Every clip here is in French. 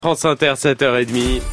France Inter, 7h30.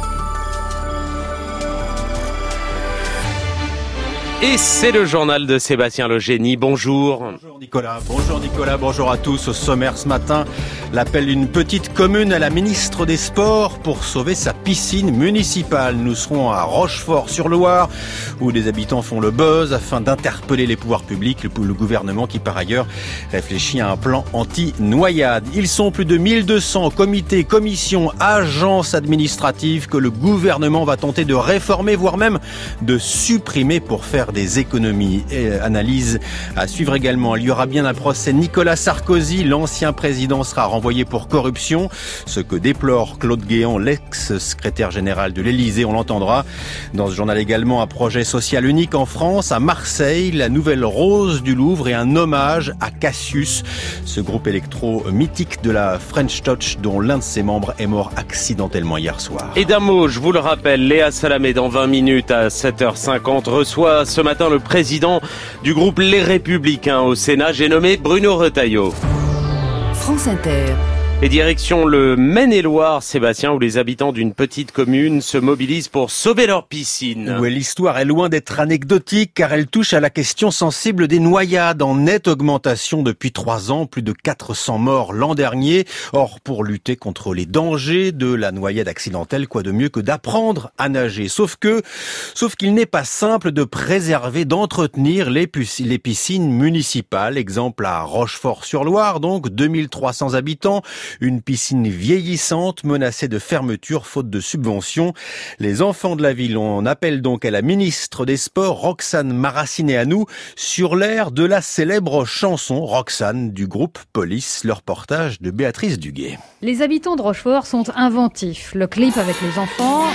Et c'est le journal de Sébastien Legénie. Bonjour. Bonjour Nicolas, bonjour à tous. Au sommaire ce matin, l'appel d'une petite commune à la ministre des Sports pour sauver sa piscine municipale. Nous serons à Rochefort-sur-Loire où des habitants font le buzz afin d'interpeller les pouvoirs publics, le gouvernement qui par ailleurs réfléchit à un plan anti-noyade. Ils sont plus de 1200 comités, commissions, agences administratives que le gouvernement va tenter de réformer, voire même de supprimer pour faire des économies. Et analyse à suivre également. Il y aura bien un procès Nicolas Sarkozy. L'ancien président sera renvoyé pour corruption. Ce que déplore Claude Guéant, l'ex-secrétaire général de l'Élysée. On l'entendra. Dans ce journal également, un projet social unique en France, à Marseille, la nouvelle Rose du Louvre et un hommage à Cassius, ce groupe électro mythique de la French Touch dont l'un de ses membres est mort accidentellement hier soir. Et d'un mot, je vous le rappelle, Léa Salamé dans 20 minutes à 7h50 reçoit ce matin le président du groupe Les Républicains au Sénat, j'ai nommé Bruno Retailleau. France Inter. Et direction le Maine-et-Loire, Sébastien, où les habitants d'une petite commune se mobilisent pour sauver leur piscine. Oui, l'histoire est loin d'être anecdotique car elle touche à la question sensible des noyades en nette augmentation depuis 3 ans, plus de 400 morts l'an dernier. Or, pour lutter contre les dangers de la noyade accidentelle, quoi de mieux que d'apprendre à nager. Sauf qu'il n'est pas simple de préserver, d'entretenir les piscines municipales. Exemple à Rochefort-sur-Loire, donc 2300 habitants. Une piscine vieillissante menacée de fermeture faute de subventions. Les enfants de la ville, on appelle donc à la ministre des Sports, Roxane Maracineanu, sur l'air de la célèbre chanson Roxane du groupe Police, le reportage de Béatrice Duguay. Les habitants de Rochefort sont inventifs. Le clip avec les enfants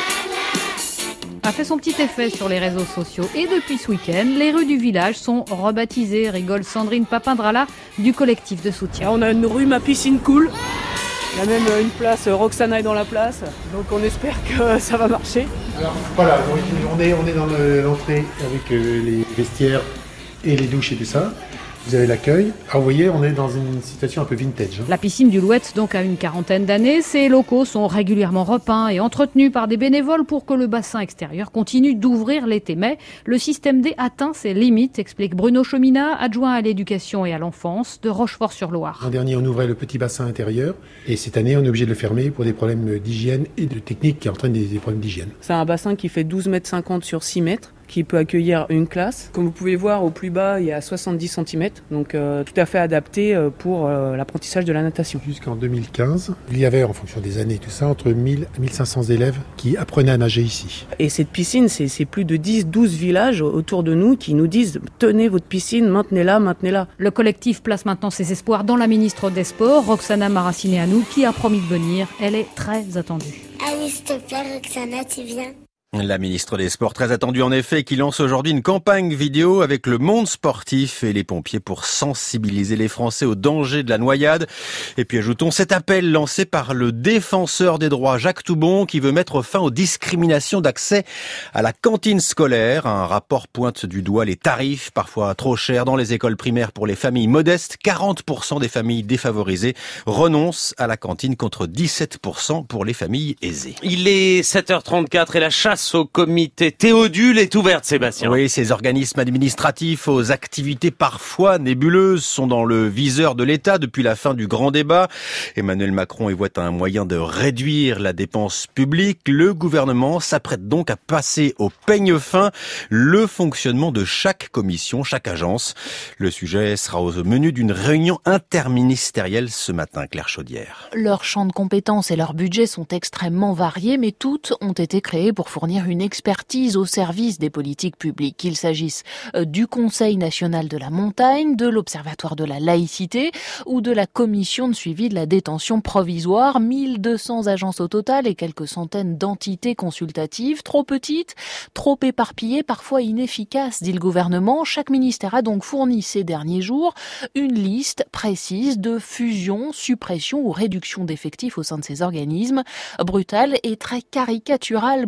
a fait son petit effet sur les réseaux sociaux. Et depuis ce week-end, les rues du village sont rebaptisées, rigole Sandrine Papindrala du collectif de soutien. On a une rue Ma Piscine Cool. Il y a même une place, Roxana est dans la place. Donc on espère que ça va marcher. Alors voilà, on est dans l'entrée avec les vestiaires et les douches et tout ça. Vous avez l'accueil. Alors vous voyez, on est dans une situation un peu vintage. La piscine du Louette, donc, a une 40aine d'années. Ses locaux sont régulièrement repeints et entretenus par des bénévoles pour que le bassin extérieur continue d'ouvrir l'été. Mais le système D atteint ses limites, explique Bruno Chominat, adjoint à l'éducation et à l'enfance de Rochefort-sur-Loire. L'an dernier, on ouvrait le petit bassin intérieur et cette année, on est obligé de le fermer pour des problèmes d'hygiène et de technique qui entraînent des problèmes d'hygiène. C'est un bassin qui fait 12,50 m sur 6 mètres, qui peut accueillir une classe. Comme vous pouvez voir, au plus bas, il y a 70 cm, donc tout à fait adapté pour l'apprentissage de la natation. Jusqu'en 2015, il y avait, en fonction des années, tout ça, entre 1000 et 1500 élèves qui apprenaient à nager ici. Et cette piscine, c'est plus de 10-12 villages autour de nous qui nous disent « Tenez votre piscine, maintenez-la, maintenez-la ». Le collectif place maintenant ses espoirs dans la ministre des Sports, Roxana Maracineanu, qui a promis de venir. Elle est très attendue. Ah oui, s'il te plaît, Roxana, tu viens ? La ministre des Sports, très attendue en effet, qui lance aujourd'hui une campagne vidéo avec le monde sportif et les pompiers pour sensibiliser les Français aux dangers de la noyade. Et puis ajoutons cet appel lancé par le défenseur des droits Jacques Toubon qui veut mettre fin aux discriminations d'accès à la cantine scolaire. Un rapport pointe du doigt les tarifs, parfois trop chers dans les écoles primaires pour les familles modestes. 40% des familles défavorisées renoncent à la cantine contre 17% pour les familles aisées. Il est 7h34 et la chasse au comité Théodule est ouverte, Sébastien. Oui, ces organismes administratifs aux activités parfois nébuleuses sont dans le viseur de l'État depuis la fin du grand débat. Emmanuel Macron y voit un moyen de réduire la dépense publique. Le gouvernement s'apprête donc à passer au peigne fin le fonctionnement de chaque commission, chaque agence. Le sujet sera au menu d'une réunion interministérielle ce matin, Claire Chaudière. Leurs champs de compétences et leurs budgets sont extrêmement variés, mais toutes ont été créées pour fournir une expertise au service des politiques publiques, qu'il s'agisse du Conseil national de la montagne, de l'Observatoire de la laïcité ou de la Commission de suivi de la détention provisoire. 1200 agences au total et quelques centaines d'entités consultatives, trop petites, trop éparpillées, parfois inefficaces, dit le gouvernement. Chaque ministère a donc fourni ces derniers jours une liste précise de fusion, suppression ou réduction d'effectifs au sein de ces organismes. Brutale et très caricaturale pour Mylène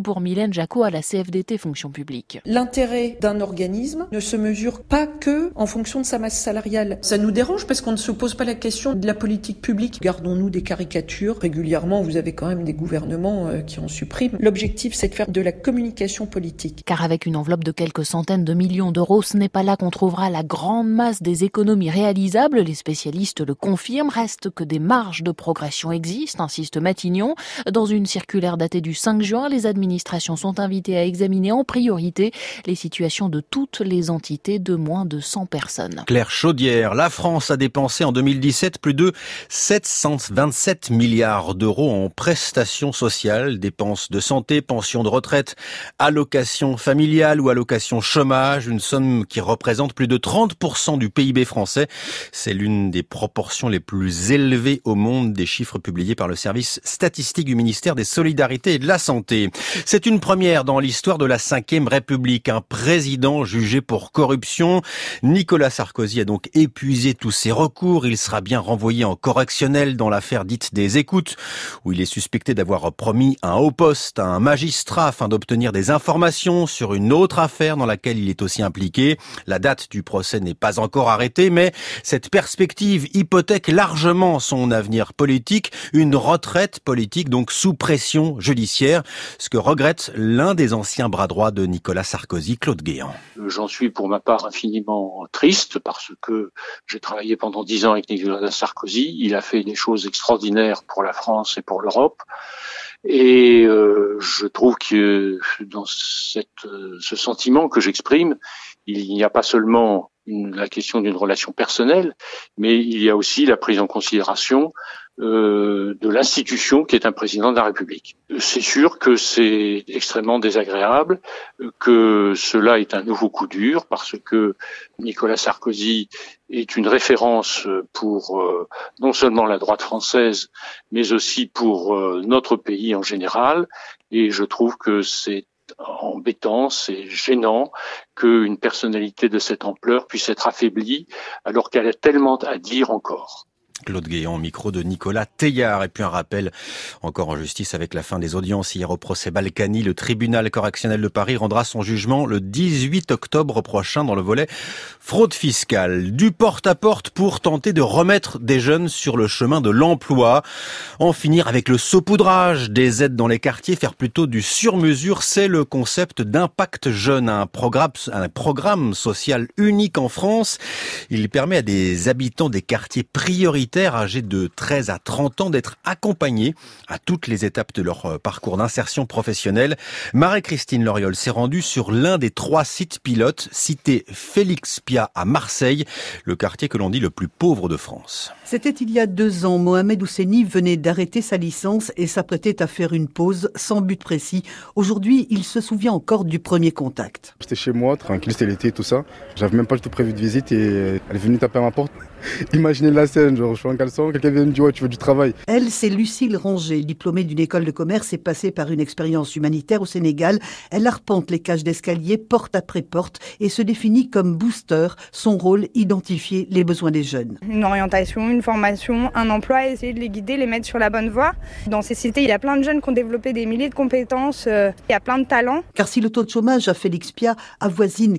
Stéphane Jacot à la CFDT Fonction publique. L'intérêt d'un organisme ne se mesure pas que en fonction de sa masse salariale. Ça nous dérange parce qu'on ne se pose pas la question de la politique publique. Gardons-nous des caricatures. Régulièrement, vous avez quand même des gouvernements qui en suppriment. L'objectif, c'est de faire de la communication politique. Car avec une enveloppe de quelques centaines de millions d'euros, ce n'est pas là qu'on trouvera la grande masse des économies réalisables. Les spécialistes le confirment. Reste que des marges de progression existent, insiste Matignon. Dans une circulaire datée du 5 juin, les administrations sont invitées à examiner en priorité les situations de toutes les entités de moins de 100 personnes. Claire Chaudière, la France a dépensé en 2017 plus de 727 milliards d'euros en prestations sociales, dépenses de santé, pensions de retraite, allocations familiales ou allocations chômage, une somme qui représente plus de 30% du PIB français. C'est l'une des proportions les plus élevées au monde, des chiffres publiés par le service statistique du ministère des Solidarités et de la Santé. C'est une première dans l'histoire de la Ve République, un président jugé pour corruption. Nicolas Sarkozy a donc épuisé tous ses recours. Il sera bien renvoyé en correctionnel dans l'affaire dite des écoutes, où il est suspecté d'avoir promis un haut poste à un magistrat afin d'obtenir des informations sur une autre affaire dans laquelle il est aussi impliqué. La date du procès n'est pas encore arrêtée, mais cette perspective hypothèque largement son avenir politique, une retraite politique donc sous pression judiciaire, ce que regrette l'un des anciens bras droits de Nicolas Sarkozy, Claude Guéant. J'en suis pour ma part infiniment triste parce que j'ai travaillé pendant 10 ans avec Nicolas Sarkozy. Il a fait des choses extraordinaires pour la France et pour l'Europe. Et je trouve que dans ce sentiment que j'exprime, il n'y a pas seulement la question d'une relation personnelle, mais il y a aussi la prise en considération de l'institution qui est un président de la République. C'est sûr que c'est extrêmement désagréable, que cela est un nouveau coup dur, parce que Nicolas Sarkozy est une référence pour non seulement la droite française, mais aussi pour notre pays en général, et je trouve que c'est embêtant, c'est gênant qu'une personnalité de cette ampleur puisse être affaiblie alors qu'elle a tellement à dire encore. Claude Guéant, micro de Nicolas Teilhard. Et puis un rappel encore en justice avec la fin des audiences hier au procès Balkany. Le tribunal correctionnel de Paris rendra son jugement le 18 octobre prochain dans le volet fraude fiscale. Du porte-à-porte pour tenter de remettre des jeunes sur le chemin de l'emploi. En finir avec le saupoudrage des aides dans les quartiers, faire plutôt du sur-mesure. C'est le concept d'Impact Jeune, un programme social unique en France. Il permet à des habitants des quartiers prioritaires âgés de 13 à 30 ans d'être accompagnés à toutes les étapes de leur parcours d'insertion professionnelle. Marie-Christine Loriol s'est rendue sur l'un des 3 sites pilotes, cité Félix Piat à Marseille, le quartier que l'on dit le plus pauvre de France. C'était il y a 2 ans. Mohamed Ousseni venait d'arrêter sa licence et s'apprêtait à faire une pause sans but précis. Aujourd'hui, il se souvient encore du premier contact. J'étais chez moi, tranquille, c'était l'été, tout ça. J'avais même pas du tout prévu de visite et elle est venue taper à ma porte. Imaginez la scène, genre je suis en caleçon, quelqu'un vient me dire ouais, tu veux du travail. Elle, c'est Lucille Ranger, diplômée d'une école de commerce et passée par une expérience humanitaire au Sénégal. Elle arpente les cages d'escalier porte après porte et se définit comme booster. Son rôle, identifier les besoins des jeunes. Une orientation, une formation, un emploi, essayer de les guider, les mettre sur la bonne voie. Dans ces cités, il y a plein de jeunes qui ont développé des milliers de compétences, il y a plein de talents. Car si le taux de chômage à Félix Piat avoisine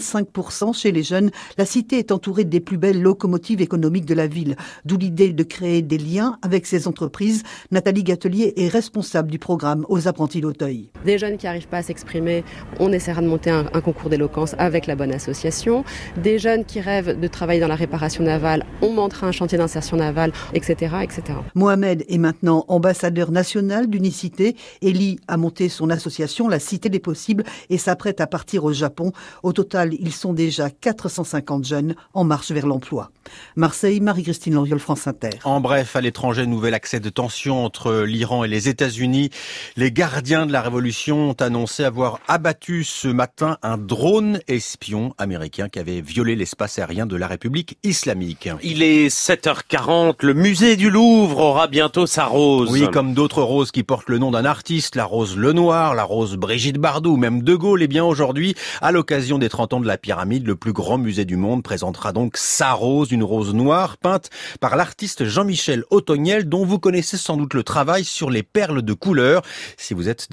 45% chez les jeunes, la cité est entourée des plus belles locomotives économique de la ville, d'où l'idée de créer des liens avec ces entreprises. Nathalie Gatelier est responsable du programme aux apprentis d'Auteuil. Des jeunes qui n'arrivent pas à s'exprimer, on essaiera de monter un concours d'éloquence avec la bonne association. Des jeunes qui rêvent de travailler dans la réparation navale, on montera un chantier d'insertion navale, etc., etc. Mohamed est maintenant ambassadeur national d'Unicité. Elie a monté son association, la Cité des Possibles, et s'apprête à partir au Japon. Au total, ils sont déjà 450 jeunes en marche vers l'emploi. Marseille, Marie-Christine Loriol, France Inter. En bref, à l'étranger, nouvel accès de tension entre l'Iran et les États-Unis. Les gardiens de la révolution ont annoncé avoir abattu ce matin un drone espion américain qui avait violé l'espace aérien de la République islamique. Il est 7h40, le musée du Louvre aura bientôt sa rose. Oui, comme d'autres roses qui portent le nom d'un artiste, la rose Lenoir, la rose Brigitte Bardot, même De Gaulle. Et bien aujourd'hui, à l'occasion des 30 ans de la pyramide, le plus grand musée du monde présentera donc sa rose, une rose noire peinte par l'artiste Jean-Michel Ottoniel, dont vous connaissez sans doute le travail sur les perles de couleur, si vous êtes déjà sorti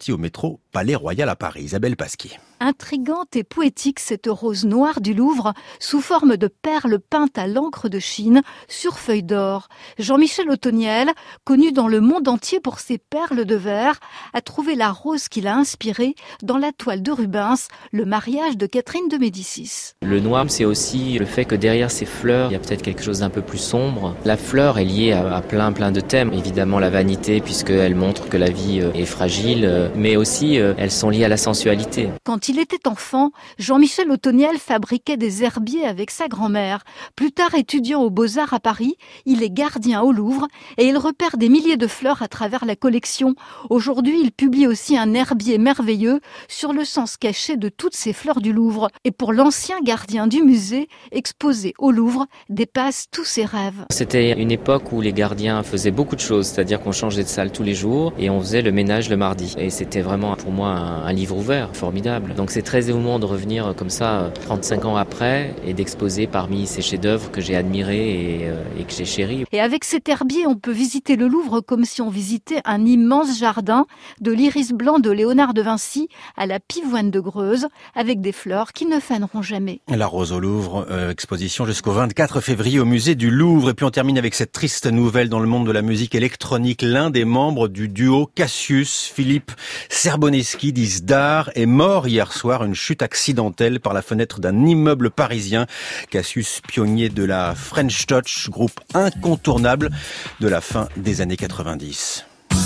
sortie au métro Palais Royal à Paris. Isabelle Pasquier. Intrigante et poétique, cette rose noire du Louvre, sous forme de perles peintes à l'encre de Chine sur feuille d'or. Jean-Michel Othoniel, connu dans le monde entier pour ses perles de verre, a trouvé la rose qui l'a inspiré dans la toile de Rubens, Le mariage de Catherine de Médicis. Le noir, c'est aussi le fait que derrière ces fleurs, il y a peut-être quelque chose d'un peu plus sombre. La fleur est liée à plein de thèmes. Évidemment, la vanité, puisqu'elle montre que la vie est fragile, mais aussi, elles sont liées à la sensualité. Quand il était enfant, Jean-Michel Othoniel fabriquait des herbiers avec sa grand-mère. Plus tard étudiant aux Beaux-Arts à Paris, il est gardien au Louvre et il repère des milliers de fleurs à travers la collection. Aujourd'hui, il publie aussi un herbier merveilleux sur le sens caché de toutes ces fleurs du Louvre. Et pour l'ancien gardien du musée, exposé au Louvre, dépasse tous ses rêves. C'était une époque où les gardiens faisaient beaucoup de choses, c'est-à-dire qu'on changeait de salle tous les jours et on faisait le ménage le mardi. Et c'était vraiment pour moi un livre ouvert, formidable. Donc c'est très émouvant de revenir comme ça 35 ans après et d'exposer parmi ces chefs-d'œuvre que j'ai admirés et que j'ai chéris. Et avec cet herbier, on peut visiter le Louvre comme si on visitait un immense jardin, de l'iris blanc de Léonard de Vinci à la pivoine de Greuze, avec des fleurs qui ne faneront jamais. La rose au Louvre, exposition jusqu'au 24 février au musée du Louvre. Et puis on termine avec cette triste nouvelle dans le monde de la musique électronique. L'un des membres du duo Cassius, Philippe Serboneski, dit Zdar, est mort hier soir, une chute accidentelle par la fenêtre d'un immeuble parisien. Cassius, pionnier de la French Touch, groupe incontournable de la fin des années 90.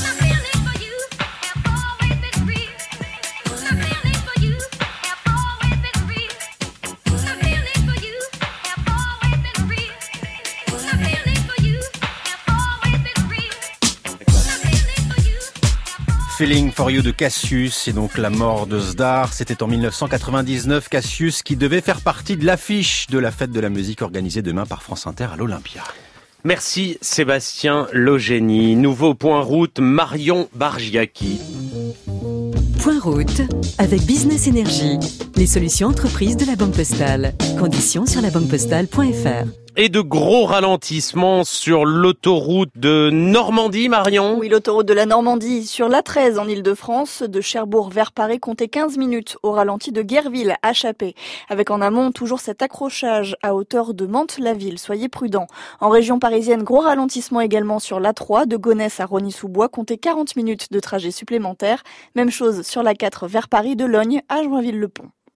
Feeling for You de Cassius et donc la mort de Zdar. C'était en 1999, Cassius qui devait faire partie de l'affiche de la fête de la musique organisée demain par France Inter à l'Olympia. Merci Sébastien Logénie. Nouveau point route, Marion Bargiaki. Point route avec Business Energy, les solutions entreprises de la Banque Postale. Conditions sur labanquepostale.fr. Et de gros ralentissements sur l'autoroute de Normandie, Marion. Oui, l'autoroute de la Normandie sur l'A13 en Ile-de-France, de Cherbourg vers Paris, comptez 15 minutes au ralenti de Guerville à Chappé. Avec en amont toujours cet accrochage à hauteur de Mantes-la-Ville, soyez prudents. En région parisienne, gros ralentissement également sur l'A3 de Gonesse à Rosny-sous-Bois, comptez 40 minutes de trajet supplémentaire. Même chose sur l'A4 vers Paris, de Logne à Joinville-le-Pont.